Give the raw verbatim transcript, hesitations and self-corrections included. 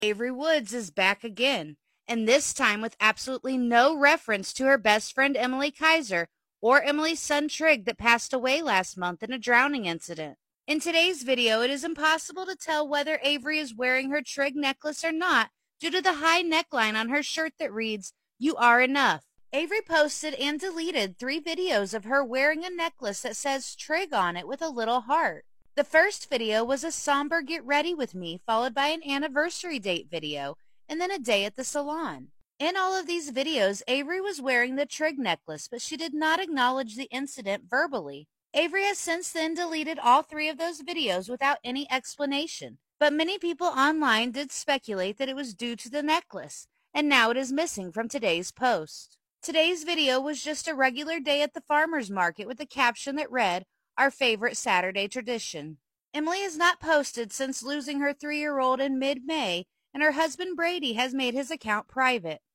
Avery Woods is back again, and this time with absolutely no reference to her best friend Emily Kaiser or Emily's son Trig that passed away last month in a drowning incident. In today's video, it is impossible to tell whether Avery is wearing her Trig necklace or not due to the high neckline on her shirt that reads, "You are enough." Avery posted and deleted three videos of her wearing a necklace that says Trig on it with a little heart. The first video was a somber get ready with me, followed by an anniversary date video, and then a day at the salon. In all of these videos, Avery was wearing the Trig necklace, but she did not acknowledge the incident verbally. Avery has since then deleted all three of those videos without any explanation, but many people online did speculate that it was due to the necklace, and now it is missing from today's post. Today's video was just a regular day at the farmer's market with a caption that read, "Our favorite Saturday tradition." Emily has not posted since losing her three-year-old in mid-May, and her husband Brady has made his account private.